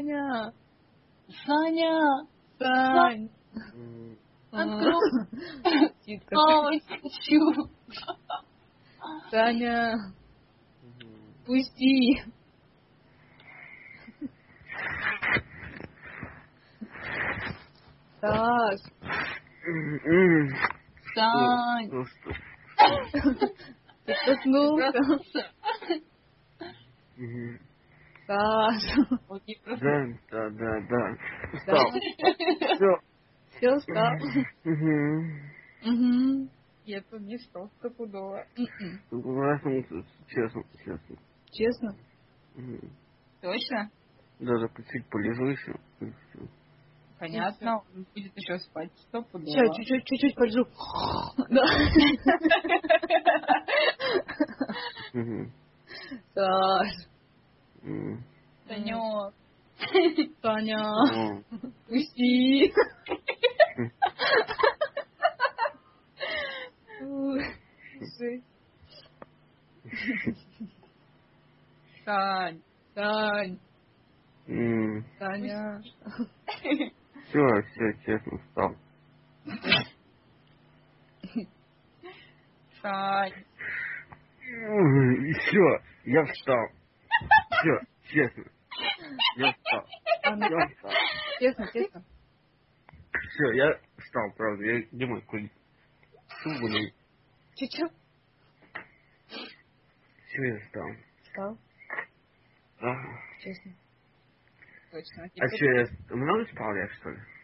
Саня. Саня. Сань. Открой. Титка. Ой, хочу. Саня. Пусти. Саш. Сань. Ты проснулся? Саш. Да. Встал. Все, встал. Я тут не что, стопудово. Проснулся, честно. Честно? Точно? Даже чуть полежу еще. Понятно. Он будет еще спать. Стопудово. Сейчас, чуть-чуть полежу. Да. Саш. Санек. Саня. Пусти. Сань. Сань. Саня. Все, честно, встал. Сань. Все, я встал. Все, честно. Я встал. Честно. Все, я встал, правда. Я где мой кулик? Че? Все, я встал. Встал? Ага. Честно. Точно. А что, я много спал, я что ли?